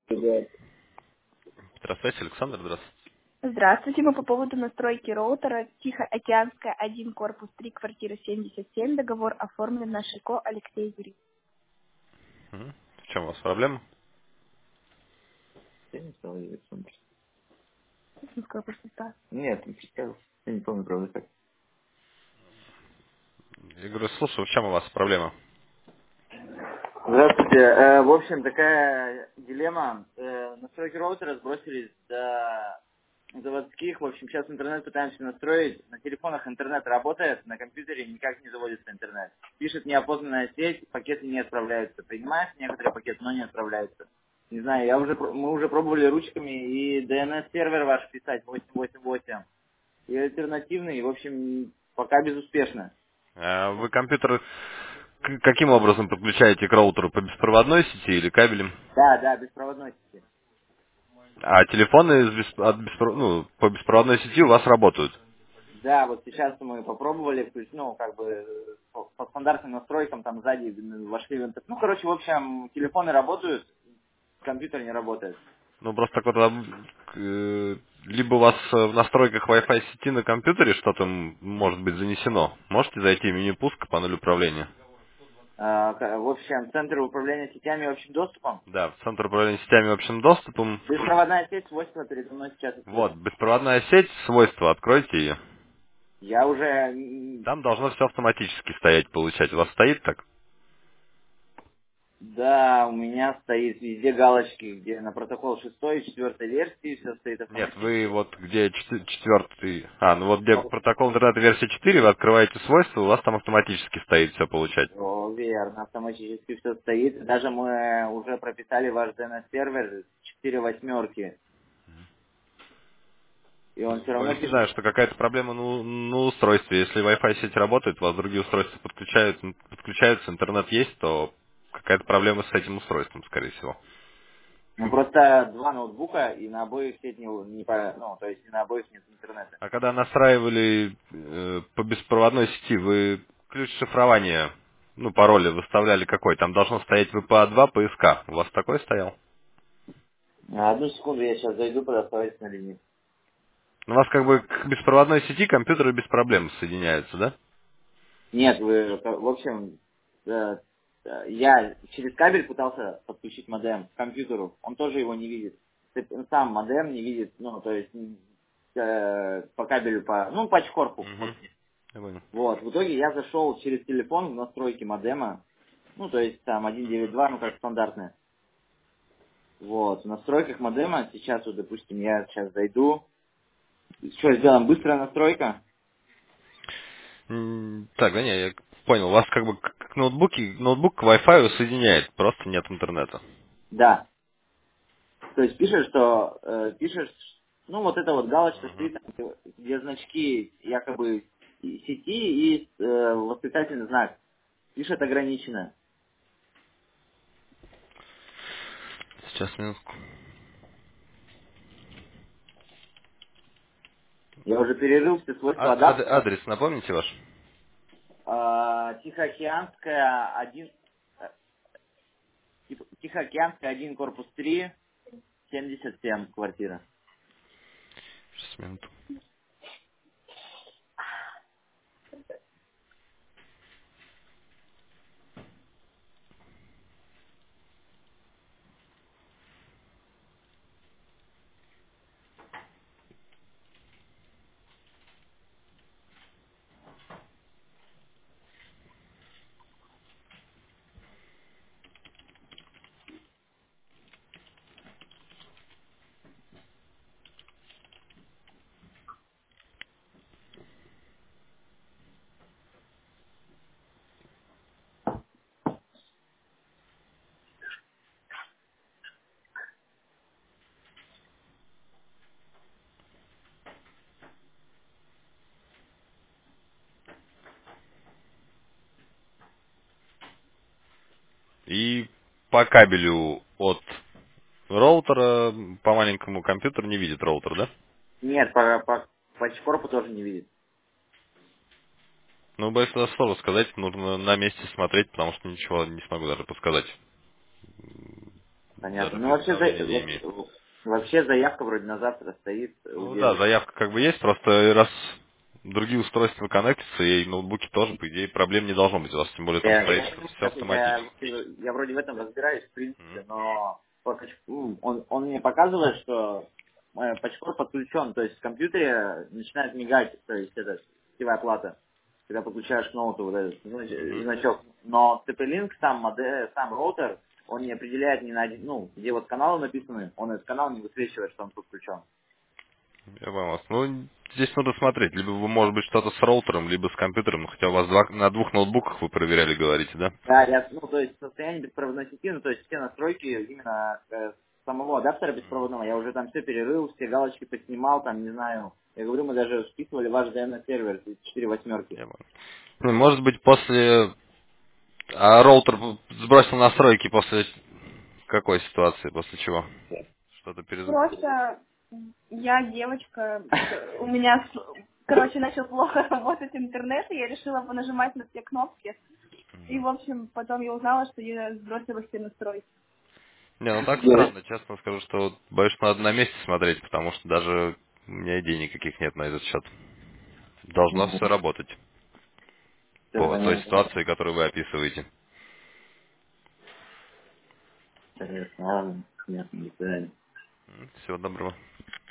Да. Здравствуйте, Александр, здравствуйте. Здравствуйте, мы по поводу настройки роутера Тихоокеанская 1, корпус 3, квартира 77, договор оформлен на Шико Алексей Юрьевич. В чем у вас проблема? Я не стал Александр. Корпус 100. Нет, не представил. Я не помню, правда, как. Я говорю, слушай, в чем у вас проблема? Здравствуйте. В общем, такая дилемма. Настройки роутера сбросились до заводских. В общем, сейчас интернет пытаемся настроить. На телефонах интернет работает, на компьютере никак не заводится интернет. Пишет неопознанная сеть, пакеты не отправляются. Принимаешь некоторые пакеты, но не отправляются. Не знаю, мы уже пробовали ручками и DNS-сервер ваш писать 888. И альтернативный, в общем, пока безуспешно. А вы компьютер каким образом подключаете к роутеру? По беспроводной сети или кабелем? Да, да, беспроводной сети. А телефоны по беспроводной сети у вас работают? Да, вот сейчас мы попробовали, ну, как бы, по стандартным настройкам, там, сзади вошли в интернет. Ну, короче, в общем, телефоны работают, компьютер не работает. Ну, просто так вот, либо у вас в настройках Wi-Fi сети на компьютере что-то может быть занесено. Можете зайти в меню пуска, панель управления? В общем, центр управления сетями и общим доступом. Да, в центр управления сетями и общим доступом. Беспроводная сеть, свойства передо мной сейчас Вот, открыто. беспроводная сеть, свойства, откройте ее. Я уже, Там должно все автоматически стоять, получать. У вас стоит так? да, у меня стоит везде галочки, где на протокол 6 и 4 версии все стоит Нет, вы автоматически. вот где четвертый... ну вот где протокол интернета версия 4, вы открываете свойства, у вас там автоматически стоит все получать. О, верно, автоматически все стоит. Даже мы уже прописали ваш DNS-сервер 4 восьмерки. И он все равно Боюсь, не пишет, знаю, что какая-то проблема на устройстве. Если Wi-Fi сеть работает, у вас другие устройства подключаются, интернет есть, то какая-то проблема с этим устройством, скорее всего. ну, просто два ноутбука, и на обоих сеть ну, то есть и на обоих нет интернета. А когда настраивали по беспроводной сети, вы ключ шифрования, пароли выставляли какой? Там должно стоять VPA2 PSK. У вас такой стоял? Одну секунду, я сейчас зайду, оставайтесь на линии. У вас как бы к беспроводной сети компьютеры без проблем соединяются, да? Нет, в общем, я через кабель пытался подключить модем к компьютеру. Он тоже его не видит. Сам модем не видит, ну, то есть по кабелю, ну, по чкорпу. Угу. Я понял. Вот, в итоге я зашел через телефон в настройки модема, ну, то есть там 192, ну, как стандартная. Вот, в настройках модема, сейчас вот, допустим, я сейчас зайду. Что, сделаем быстрая настройка? Так, да не, я понял. У вас как бы как ноутбук к Wi-Fi соединяет, просто нет интернета. Да. То есть пишешь, ну, вот эта вот галочка Мгм. стоит, там, где значки якобы сети и восклицательный знак. Пишет ограничено. Сейчас, минутку. Я уже перерыл все свойства адаптера. Адрес напомните ваш? Тихоокеанская 1, Тихоокеанская 1, корпус 3, 77 квартира. Сейчас, минуту. И по кабелю от роутера по маленькому компьютеру не видит роутер, да? Нет, по чкорпу тоже не видит. Ну, боюсь, это сложно сказать, нужно на месте смотреть, потому что ничего не смогу даже подсказать. Понятно. даже Ну, вообще, представления не имеет. вообще заявка вроде на завтра стоит у Ну да, девушки. заявка как бы есть, просто раз другие устройства коннектятся, и ноутбуки тоже, по идее, проблем не должно быть. У вас тем более там стоит все автоматически. Я вроде в этом разбираюсь, в принципе, Мгм. но он мне показывает, что Пачкор подключен, то есть в компьютере начинает мигать, то есть это сетевая плата, когда подключаешь к ноуту вот этот Мгм. значок. Но TP-Link, сам роутер, он не определяет ни на один, где вот каналы написаны, он этот канал не высвечивает, что он подключен. Я понял вас. Ну, здесь надо смотреть. Либо вы, может быть, что-то с роутером, либо с компьютером. Ну, хотя у вас на двух ноутбуках вы проверяли, говорите, да? Да, то есть состояние беспроводной сети, то есть все настройки именно самого адаптера беспроводного, я уже там все перерыл, все галочки поснимал, там, не знаю, я говорю, мы даже списывали ваш DNS-сервер, 4 восьмерки. Я понял. Ну, может быть, после... А роутер сбросил настройки после какой ситуации, после чего? Что-то перезапустил? Просто я девочка, у меня, короче, начал плохо работать интернет, и я решила понажимать на все кнопки. И, в общем, потом я узнала, что я сбросила все настройки. Не, ну так странно. Честно скажу, что вот боюсь, что надо на месте смотреть, потому что даже у меня идей никаких нет на этот счет. Должно все работать Все по той понятно. ситуации, которую вы описываете. Интересно, ладно, понятно, до свидания. Всего доброго.